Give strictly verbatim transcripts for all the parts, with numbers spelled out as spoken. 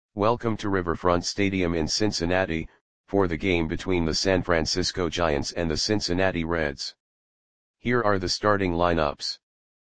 Welcome to Riverfront Stadium in Cincinnati, for the game between the San Francisco Giants and the Cincinnati Reds. Here are the starting lineups.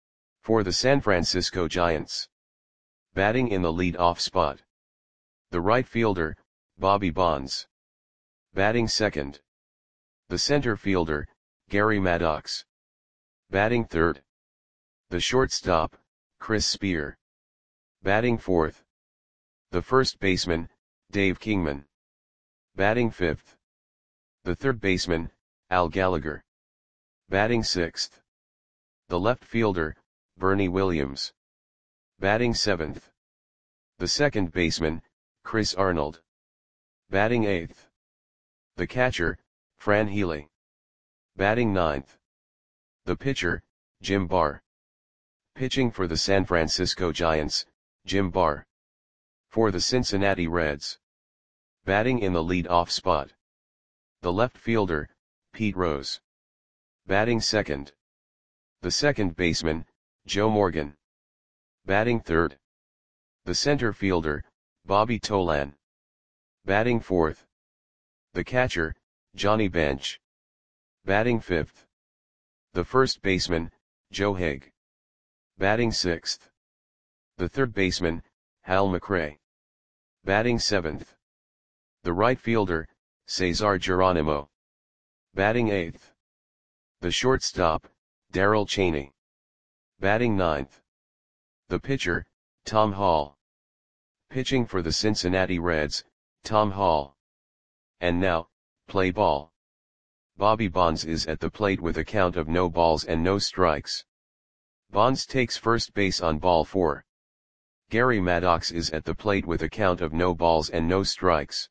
For the San Francisco Giants. Batting in the lead-off spot. The right fielder, Bobby Bonds. Batting second. The center fielder, Gary Maddox. Batting third. The shortstop, Chris Spear. Batting fourth. The first baseman, Dave Kingman. Batting fifth. The third baseman, Al Gallagher. Batting sixth. The left fielder, Bernie Williams. Batting seventh. The second baseman, Chris Arnold. Batting eighth. The catcher, Fran Healy. Batting ninth. The pitcher, Jim Barr. Pitching for the San Francisco Giants, Jim Barr. For the Cincinnati Reds. Batting in the lead-off spot. The left fielder, Pete Rose. Batting second. The second baseman, Joe Morgan. Batting third. The center fielder, Bobby Tolan. Batting fourth. The catcher, Johnny Bench. Batting fifth. The first baseman, Joe Haig. Batting sixth. The third baseman, Hal McRae. Batting seventh. The right fielder, Cesar Geronimo. Batting eighth. The shortstop, Darrell Chaney. Batting ninth. The pitcher, Tom Hall. Pitching for the Cincinnati Reds, Tom Hall. And now, play ball. Bobby Bonds is at the plate with a count of no balls and no strikes. Bonds takes first base on ball four. Gary Maddox is at the plate with a count of no balls and no strikes.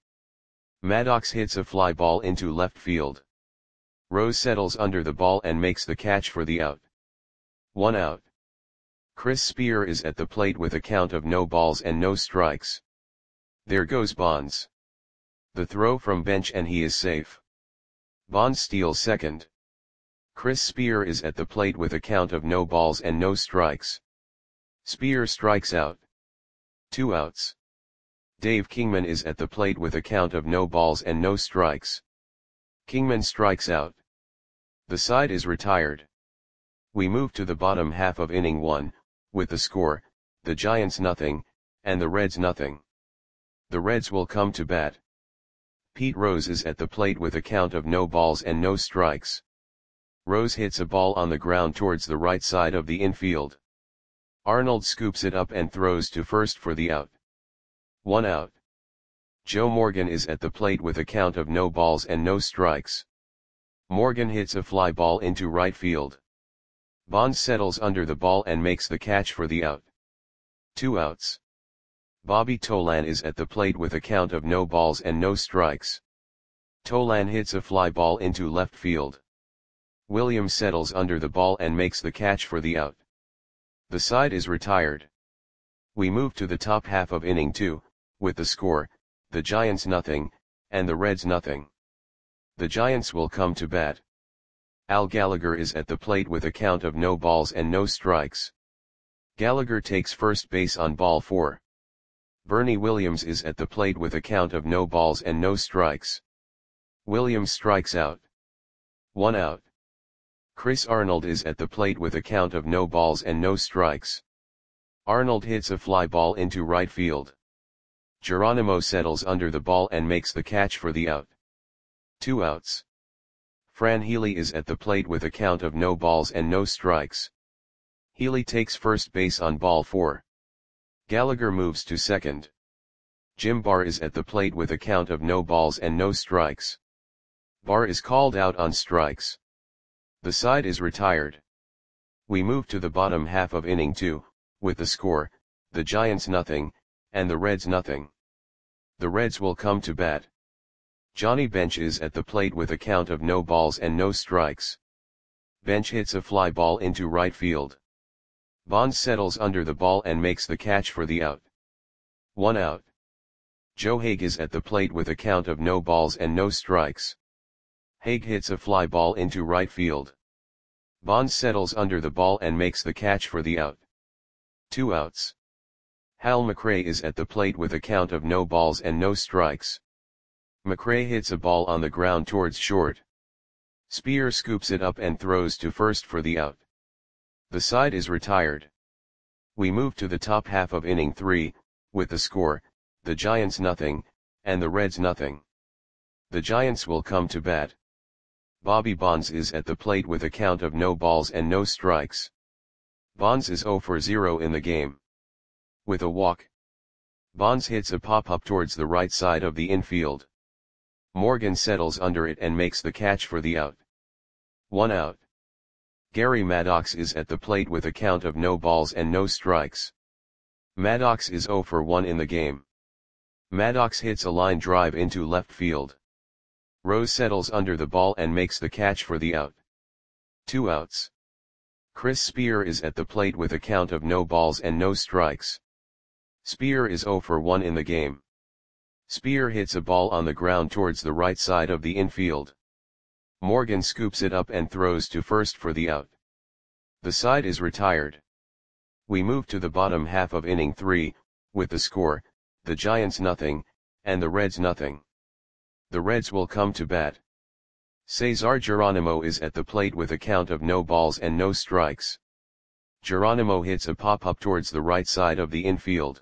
Maddox hits a fly ball into left field. Rose settles under the ball and makes the catch for the out. One out. Chris Spear is at the plate with a count of no balls and no strikes. There goes Bonds. The throw from Bench and he is safe. Bonds steals second. Chris Spear is at the plate with a count of no balls and no strikes. Spear strikes out. Two outs. Dave Kingman is at the plate with a count of no balls and no strikes. Kingman strikes out. The side is retired. We move to the bottom half of inning one, with the score, the Giants nothing, and the Reds nothing. The Reds will come to bat. Pete Rose is at the plate with a count of no balls and no strikes. Rose hits a ball on the ground towards the right side of the infield. Arnold scoops it up and throws to first for the out. One out. Joe Morgan is at the plate with a count of no balls and no strikes. Morgan hits a fly ball into right field. Bonds settles under the ball and makes the catch for the out. Two outs. Bobby Tolan is at the plate with a count of no balls and no strikes. Tolan hits a fly ball into left field. Williams settles under the ball and makes the catch for the out. The side is retired. We move to the top half of inning two, with the score, the Giants nothing, and the Reds nothing. The Giants will come to bat. Al Gallagher is at the plate with a count of no balls and no strikes. Gallagher takes first base on ball four. Bernie Williams is at the plate with a count of no balls and no strikes. Williams strikes out. One out. Chris Arnold is at the plate with a count of no balls and no strikes. Arnold hits a fly ball into right field. Geronimo settles under the ball and makes the catch for the out. Two outs. Fran Healy is at the plate with a count of no balls and no strikes. Healy takes first base on ball four. Gallagher moves to second. Jim Barr is at the plate with a count of no balls and no strikes. Barr is called out on strikes. The side is retired. We move to the bottom half of inning two, with the score, the Giants nothing, and the Reds nothing. The Reds will come to bat. Johnny Bench is at the plate with a count of no balls and no strikes. Bench hits a fly ball into right field. Bonds settles under the ball and makes the catch for the out. One out. Joe Haig is at the plate with a count of no balls and no strikes. Haig hits a fly ball into right field. Bonds settles under the ball and makes the catch for the out. Two outs. Hal McRae is at the plate with a count of no balls and no strikes. McRae hits a ball on the ground towards short. Spear scoops it up and throws to first for the out. The side is retired. We move to the top half of inning three, with the score, the Giants nothing, and the Reds nothing. The Giants will come to bat. Bobby Bonds is at the plate with a count of no balls and no strikes. Bonds is oh for oh in the game. With a walk, Bonds hits a pop-up towards the right side of the infield. Morgan settles under it and makes the catch for the out. One out. Gary Maddox is at the plate with a count of no balls and no strikes. Maddox is oh for one in the game. Maddox hits a line drive into left field. Rose settles under the ball and makes the catch for the out. Two outs. Chris Spear is at the plate with a count of no balls and no strikes. Spear is oh for one in the game. Spear hits a ball on the ground towards the right side of the infield. Morgan scoops it up and throws to first for the out. The side is retired. We move to the bottom half of inning three, with the score, the Giants nothing, and the Reds nothing. The Reds will come to bat. Cesar Geronimo is at the plate with a count of no balls and no strikes. Geronimo hits a pop-up towards the right side of the infield.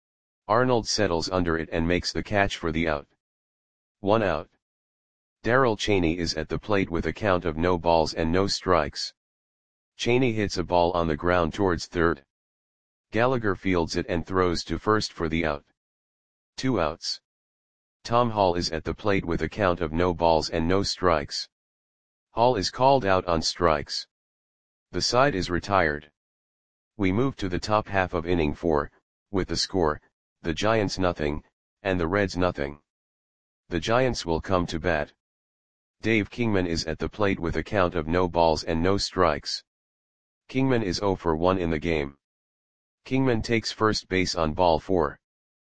Arnold settles under it and makes the catch for the out. One out. Darrell Chaney is at the plate with a count of no balls and no strikes. Chaney hits a ball on the ground towards third. Gallagher fields it and throws to first for the out. Two outs. Tom Hall is at the plate with a count of no balls and no strikes. Hall is called out on strikes. The side is retired. We move to the top half of inning four, with the score, the Giants nothing, and the Reds nothing. The Giants will come to bat. Dave Kingman is at the plate with a count of no balls and no strikes. Kingman is oh for one in the game. Kingman takes first base on ball four.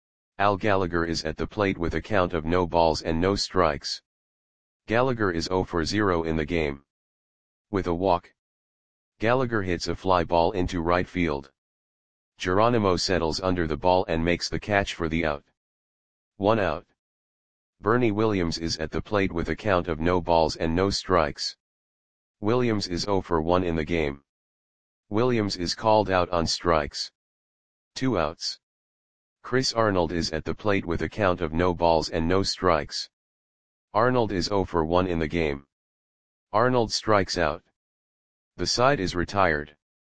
Al Gallagher is at the plate with a count of no balls and no strikes. Gallagher is oh for oh in the game. With a walk, Gallagher hits a fly ball into right field. Geronimo settles under the ball and makes the catch for the out. One out. Bernie Williams is at the plate with a count of no balls and no strikes. Williams is oh for one in the game. Williams is called out on strikes. Two outs. Chris Arnold is at the plate with a count of no balls and no strikes. Arnold is oh for one in the game. Arnold strikes out. The side is retired.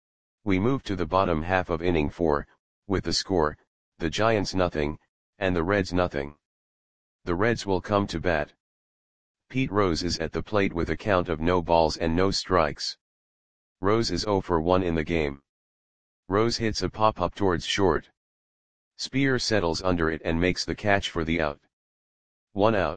We move to the bottom half of inning four, with the score, the Giants nothing, and the Reds nothing. The Reds will come to bat. Pete Rose is at the plate with a count of no balls and no strikes. Rose is oh for one in the game. Rose hits a pop-up towards short. Spear settles under it and makes the catch for the out. One out.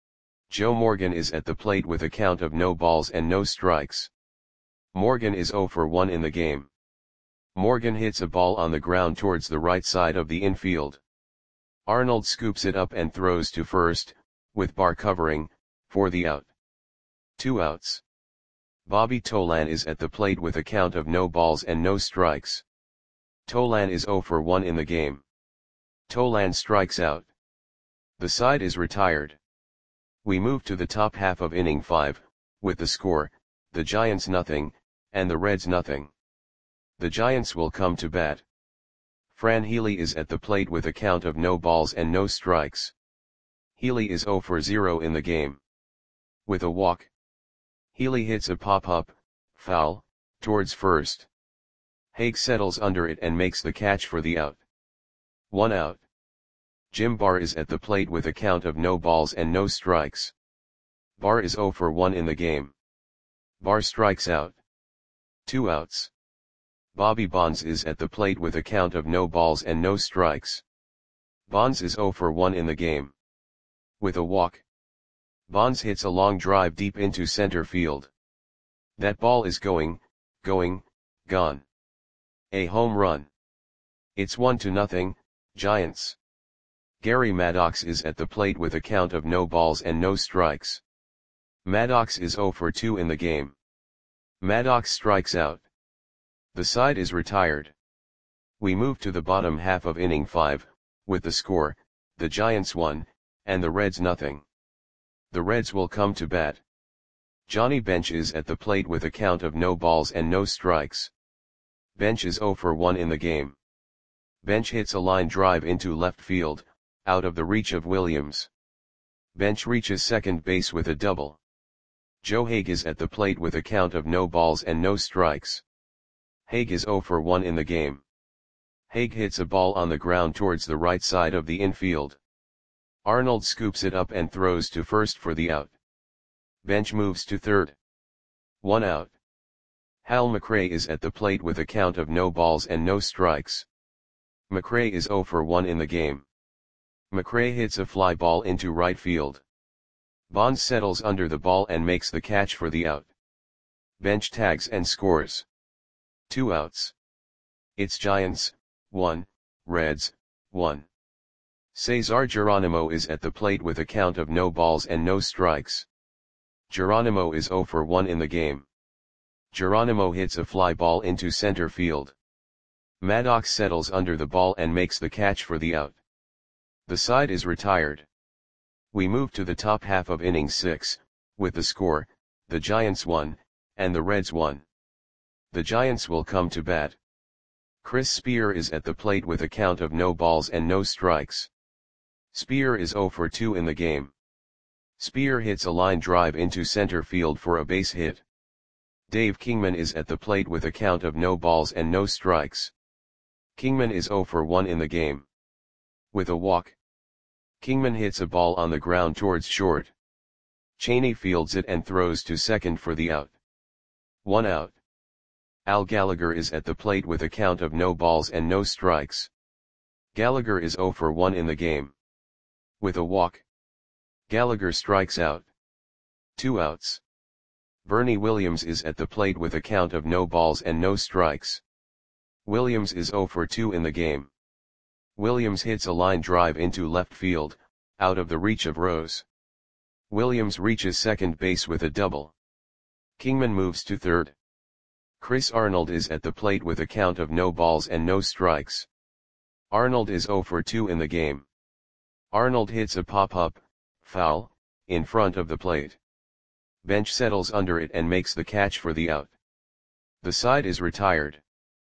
Joe Morgan is at the plate with a count of no balls and no strikes. Morgan is oh for one in the game. Morgan hits a ball on the ground towards the right side of the infield. Arnold scoops it up and throws to first, with Barr covering, for the out. Two outs. Bobby Tolan is at the plate with a count of no balls and no strikes. Tolan is oh for one in the game. Tolan strikes out. The side is retired. We move to the top half of inning five, with the score, the Giants nothing, and the Reds nothing. The Giants will come to bat. Fran Healy is at the plate with a count of no balls and no strikes. Healy is oh for oh in the game. With a walk, Healy hits a pop-up, foul, towards first. Haig settles under it and makes the catch for the out. One out. Jim Barr is at the plate with a count of no balls and no strikes. Barr is oh for one in the game. Barr strikes out. Two outs. Bobby Bonds is at the plate with a count of no balls and no strikes. Bonds is oh for one in the game. With a walk, Bonds hits a long drive deep into center field. That ball is going, going, gone. A home run. It's one to nothing, Giants. Gary Maddox is at the plate with a count of no balls and no strikes. Maddox is oh for two in the game. Maddox strikes out. The side is retired. We move to the bottom half of inning five, with the score, the Giants one, and the Reds nothing. The Reds will come to bat. Johnny Bench is at the plate with a count of no balls and no strikes. Bench is oh for one in the game. Bench hits a line drive into left field, out of the reach of Williams. Bench reaches second base with a double. Joe Hague is at the plate with a count of no balls and no strikes. Hague is oh for one in the game. Hague hits a ball on the ground towards the right side of the infield. Arnold scoops it up and throws to first for the out. Bench moves to third. One out. Hal McRae is at the plate with a count of no balls and no strikes. McRae is oh for one in the game. McRae hits a fly ball into right field. Bonds settles under the ball and makes the catch for the out. Bench tags and scores. Two outs. It's Giants, one, Reds, one. Cesar Geronimo is at the plate with a count of no balls and no strikes. Geronimo is oh for one in the game. Geronimo hits a fly ball into center field. Maddox settles under the ball and makes the catch for the out. The side is retired. We move to the top half of inning six, with the score, the Giants one, and the Reds one. The Giants will come to bat. Chris Spear is at the plate with a count of no balls and no strikes. Spear is oh for two in the game. Spear hits a line drive into center field for a base hit. Dave Kingman is at the plate with a count of no balls and no strikes. Kingman is oh for one in the game. With a walk. Kingman hits a ball on the ground towards short. Cheney fields it and throws to second for the out. One out. Al Gallagher is at the plate with a count of no balls and no strikes. Gallagher is oh for one in the game. With a walk. Gallagher strikes out. Two outs. Bernie Williams is at the plate with a count of no balls and no strikes. Williams is oh for two in the game. Williams hits a line drive into left field, out of the reach of Rose. Williams reaches second base with a double. Kingman moves to third. Chris Arnold is at the plate with a count of no balls and no strikes. Arnold is oh for two in the game. Arnold hits a pop-up, foul, in front of the plate. Bench settles under it and makes the catch for the out. The side is retired.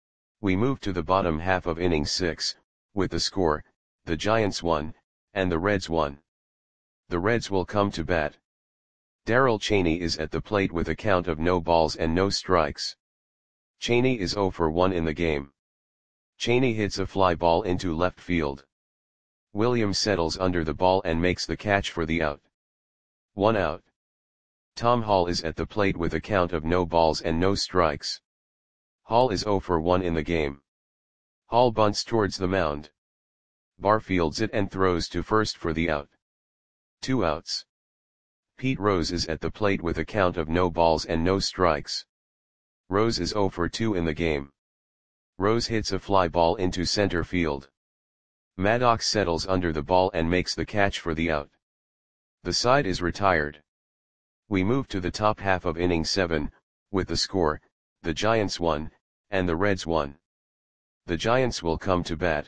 We move to the bottom half of inning six, with the score, the Giants one, and the Reds one. The Reds will come to bat. Darrell Cheney is at the plate with a count of no balls and no strikes. Cheney is oh for one in the game. Cheney hits a fly ball into left field. Williams settles under the ball and makes the catch for the out. One out. Tom Hall is at the plate with a count of no balls and no strikes. Hall is oh for one in the game. Hall bunts towards the mound. Barr fields it and throws to first for the out. Two outs. Pete Rose is at the plate with a count of no balls and no strikes. Rose is oh for two in the game. Rose hits a fly ball into center field. Maddox settles under the ball and makes the catch for the out. The side is retired. We move to the top half of inning seven, with the score, the Giants one, and the Reds one. The Giants will come to bat.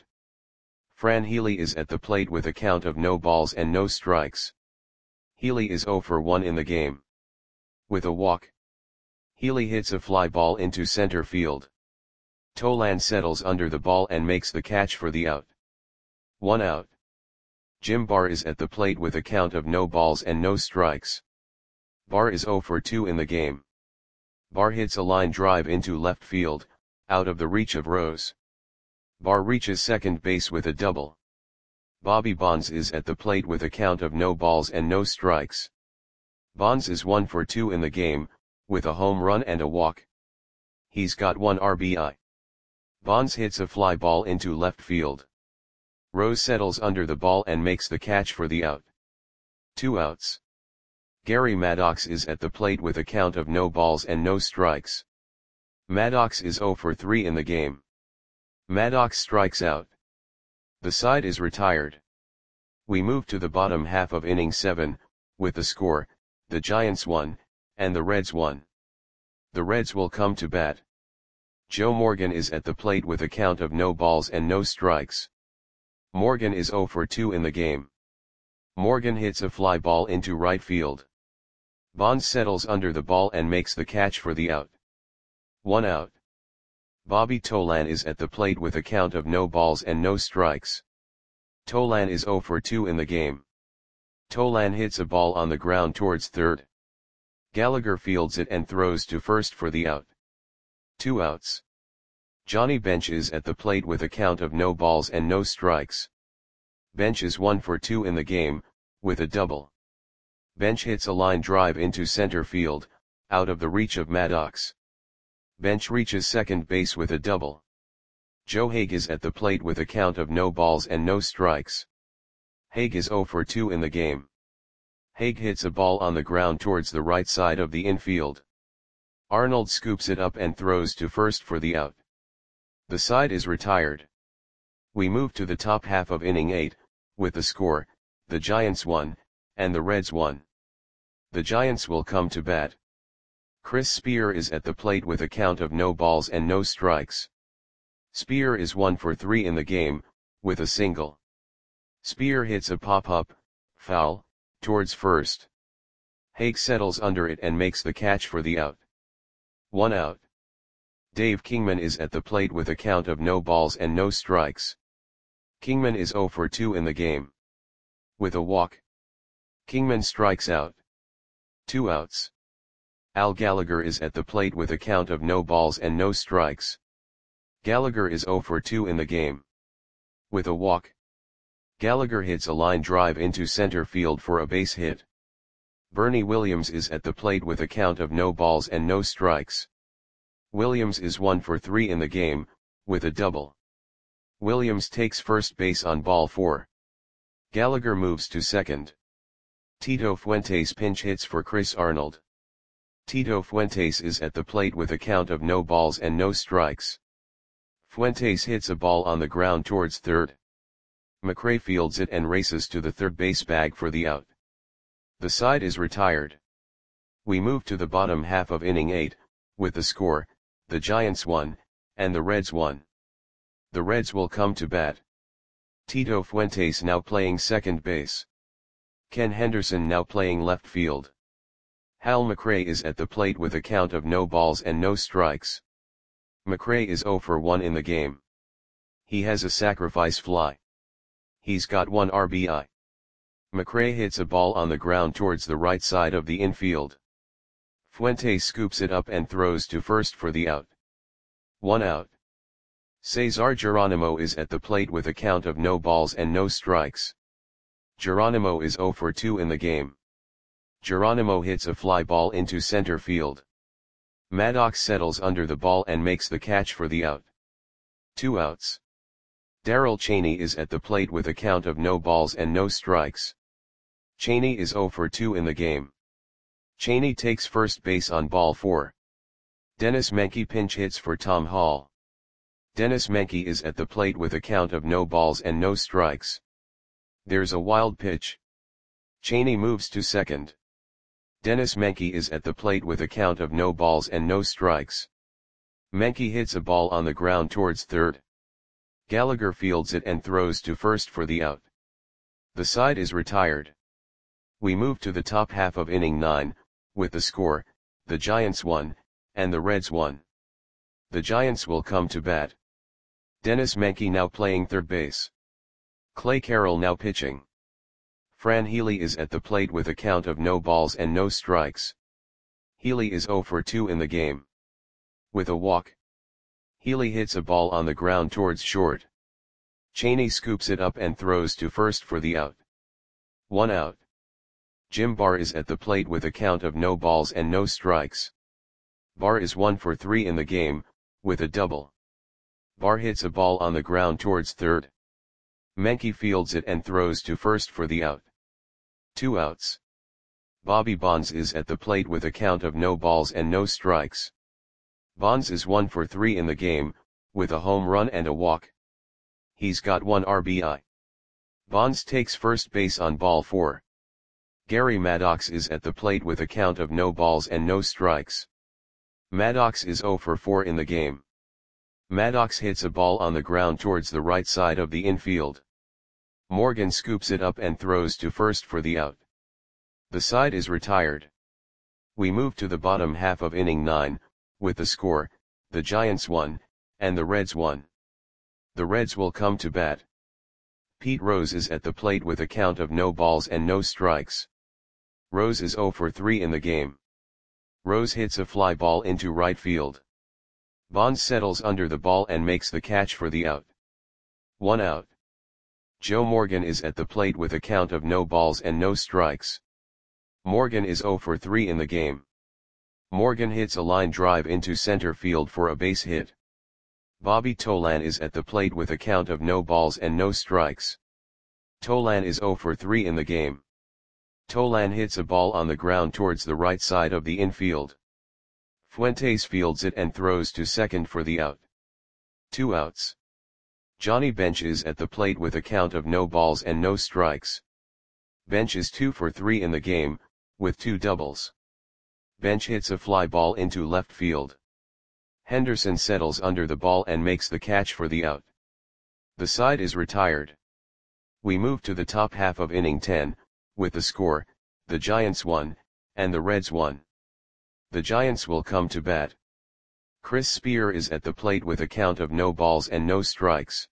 Fran Healy is at the plate with a count of no balls and no strikes. Healy is oh for one in the game. With a walk. Healy hits a fly ball into center field. Tolan settles under the ball and makes the catch for the out. One out. Jim Barr is at the plate with a count of no balls and no strikes. Barr is oh for two in the game. Barr hits a line drive into left field, out of the reach of Rose. Barr reaches second base with a double. Bobby Bonds is at the plate with a count of no balls and no strikes. Bonds is one for two in the game, with a home run and a walk. He's got one R B I. Bonds hits a fly ball into left field. Rose settles under the ball and makes the catch for the out. Two outs. Gary Maddox is at the plate with a count of no balls and no strikes. Maddox is oh for three in the game. Maddox strikes out. The side is retired. We move to the bottom half of inning seven, with the score, the Giants one, and the Reds one. The Reds will come to bat. Joe Morgan is at the plate with a count of no balls and no strikes. Morgan is zero for two in the game. Morgan hits a fly ball into right field. Bonds settles under the ball and makes the catch for the out. One out. Bobby Tolan is at the plate with a count of no balls and no strikes. Tolan is zero for two in the game. Tolan hits a ball on the ground towards third. Gallagher fields it and throws to first for the out. Two outs. Johnny Bench is at the plate with a count of no balls and no strikes. Bench is one for two in the game, with a double. Bench hits a line drive into center field, out of the reach of Maddox. Bench reaches second base with a double. Joe Hague is at the plate with a count of no balls and no strikes. Hague is zero for two in the game. Hague hits a ball on the ground towards the right side of the infield. Arnold scoops it up and throws to first for the out. The side is retired. We move to the top half of inning eight, with the score, the Giants won, and the Reds won. The Giants will come to bat. Chris Spear is at the plate with a count of no balls and no strikes. Spear is one for three in the game, with a single. Spear hits a pop-up, foul, towards first. Hague settles under it and makes the catch for the out. One out. Dave Kingman is at the plate with a count of no balls and no strikes. Kingman is zero for two in the game. With a walk. Kingman strikes out. Two outs. Al Gallagher is at the plate with a count of no balls and no strikes. Gallagher is zero for two in the game. With a walk. Gallagher hits a line drive into center field for a base hit. Bernie Williams is at the plate with a count of no balls and no strikes. Williams is one for three in the game, with a double. Williams takes first base on ball four. Gallagher moves to second. Tito Fuentes pinch hits for Chris Arnold. Tito Fuentes is at the plate with a count of no balls and no strikes. Fuentes hits a ball on the ground towards third. McRae fields it and races to the third base bag for the out. The side is retired. We move to the bottom half of inning eight, with the score, the Giants won, and the Reds won. The Reds will come to bat. Tito Fuentes now playing second base. Ken Henderson now playing left field. Hal McRae is at the plate with a count of no balls and no strikes. McRae is zero for one in the game. He has a sacrifice fly. He's got one R B I. McRae hits a ball on the ground towards the right side of the infield. Fuentes scoops it up and throws to first for the out. One out. Cesar Geronimo is at the plate with a count of no balls and no strikes. Geronimo is zero for two in the game. Geronimo hits a fly ball into center field. Maddox settles under the ball and makes the catch for the out. Two outs. Darrell Chaney is at the plate with a count of no balls and no strikes. Chaney is zero for two in the game. Chaney takes first base on ball four. Dennis Menke pinch hits for Tom Hall. Dennis Menke is at the plate with a count of no balls and no strikes. There's a wild pitch. Chaney moves to second. Dennis Menke is at the plate with a count of no balls and no strikes. Menke hits a ball on the ground towards third. Gallagher fields it and throws to first for the out. The side is retired. We move to the top half of inning nine, with the score, the Giants won, and the Reds won. The Giants will come to bat. Dennis Menke now playing third base. Clay Carroll now pitching. Fran Healy is at the plate with a count of no balls and no strikes. Healy is zero for two in the game. With a walk. Healy hits a ball on the ground towards short. Chaney scoops it up and throws to first for the out. One out. Jim Barr is at the plate with a count of no balls and no strikes. Barr is one for three in the game, with a double. Barr hits a ball on the ground towards third. Menke fields it and throws to first for the out. Two outs. Bobby Bonds is at the plate with a count of no balls and no strikes. Bonds is one for three in the game, with a home run and a walk. He's got one R B I. Bonds takes first base on ball four. Gary Maddox is at the plate with a count of no balls and no strikes. Maddox is zero for four in the game. Maddox hits a ball on the ground towards the right side of the infield. Morgan scoops it up and throws to first for the out. The side is retired. We move to the bottom half of inning nine, with the score, the Giants one, and the Reds one. The Reds will come to bat. Pete Rose is at the plate with a count of no balls and no strikes. Rose is oh for three in the game. Rose hits a fly ball into right field. Bonds settles under the ball and makes the catch for the out. One out. Joe Morgan is at the plate with a count of no balls and no strikes. Morgan is oh for three in the game. Morgan hits a line drive into center field for a base hit. Bobby Tolan is at the plate with a count of no balls and no strikes. Tolan is oh for three in the game. Tolan hits a ball on the ground towards the right side of the infield. Fuentes fields it and throws to second for the out. Two outs. Johnny Bench is at the plate with a count of no balls and no strikes. Bench is two for three in the game, with two doubles. Bench hits a fly ball into left field. Henderson settles under the ball and makes the catch for the out. The side is retired. We move to the top half of inning ten, with the score, the Giants one, and the Reds one. The Giants will come to bat. Chris Spear is at the plate with a count of no balls and no strikes.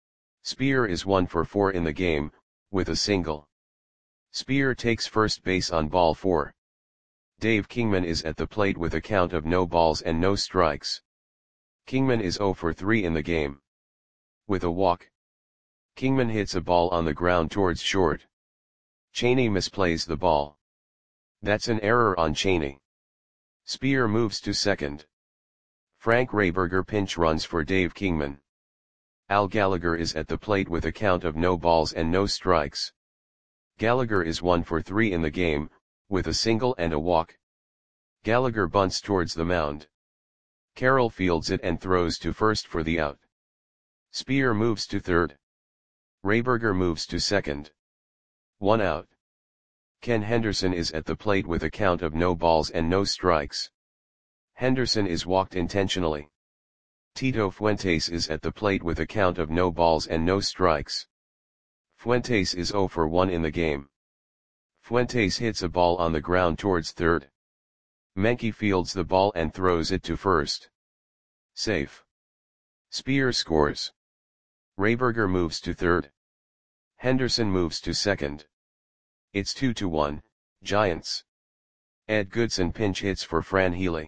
Spear is one for four in the game, with a single. Spear takes first base on ball four. Dave Kingman is at the plate with a count of no balls and no strikes. Kingman is oh for three in the game. With a walk. Kingman hits a ball on the ground towards short. Cheney misplays the ball. That's an error on Cheney. Spear moves to second. Frank Rayberger pinch runs for Dave Kingman. Al Gallagher is at the plate with a count of no balls and no strikes. Gallagher is one for three in the game, with a single and a walk. Gallagher bunts towards the mound. Carroll fields it and throws to first for the out. Spear moves to third. Rayberger moves to second. One out. Ken Henderson is at the plate with a count of no balls and no strikes. Henderson is walked intentionally. Tito Fuentes is at the plate with a count of no balls and no strikes. Fuentes is oh for one in the game. Fuentes hits a ball on the ground towards third. Menke fields the ball and throws it to first. Safe. Spear scores. Rayberger moves to third. Henderson moves to second. It's two to one, Giants. Ed Goodson pinch hits for Fran Healy.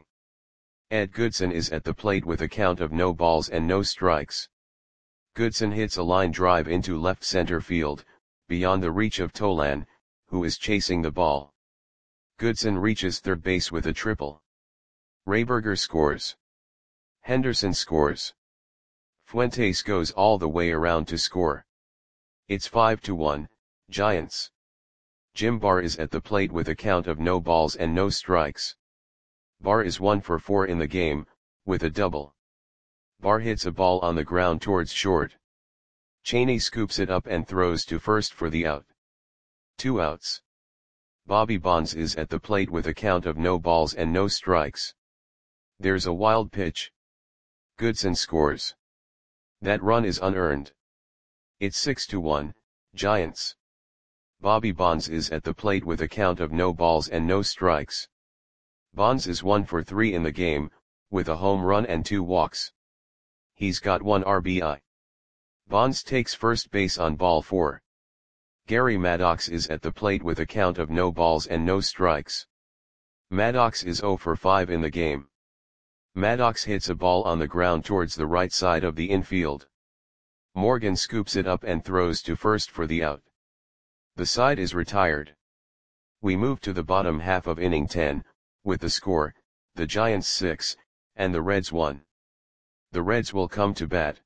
Ed Goodson is at the plate with a count of no balls and no strikes. Goodson hits a line drive into left center field, beyond the reach of Tolan, who is chasing the ball. Goodson reaches third base with a triple. Rayberger scores. Henderson scores. Fuentes goes all the way around to score. It's five to one, Giants. Jim Barr is at the plate with a count of no balls and no strikes. Barr is one for four in the game, with a double. Barr hits a ball on the ground towards short. Cheney scoops it up and throws to first for the out. Two outs. Bobby Bonds is at the plate with a count of no balls and no strikes. There's a wild pitch. Goodson scores. That run is unearned. It's six to one, Giants. Bobby Bonds is at the plate with a count of no balls and no strikes. Bonds is one for three in the game, with a home run and two walks. He's got one R B I. Bonds takes first base on ball four. Gary Maddox is at the plate with a count of no balls and no strikes. Maddox is oh for five in the game. Maddox hits a ball on the ground towards the right side of the infield. Morgan scoops it up and throws to first for the out. The side is retired. We move to the bottom half of inning ten, with the score, the Giants six, and the Reds one. The Reds will come to bat.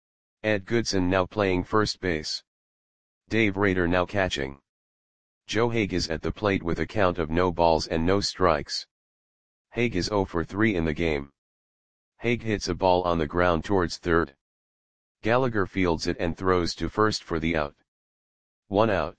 Ed Goodson now playing first base. Dave Rader now catching. Joe Hague is at the plate with a count of no balls and no strikes. Hague is oh for three in the game. Hague hits a ball on the ground towards third. Gallagher fields it and throws to first for the out. One out.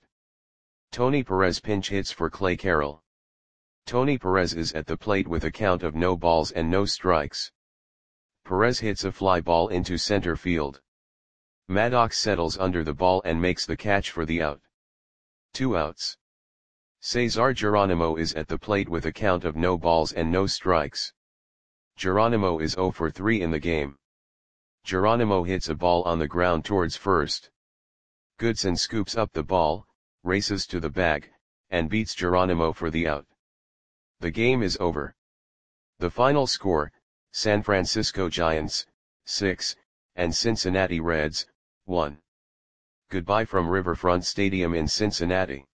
Tony Perez pinch hits for Clay Carroll. Tony Perez is at the plate with a count of no balls and no strikes. Perez hits a fly ball into center field. Maddox settles under the ball and makes the catch for the out. Two outs. Cesar Geronimo is at the plate with a count of no balls and no strikes. Geronimo is zero for three in the game. Geronimo hits a ball on the ground towards first. Goodson scoops up the ball, races to the bag, and beats Geronimo for the out. The game is over. The final score, San Francisco Giants, six, and Cincinnati Reds, one. Goodbye from Riverfront Stadium in Cincinnati.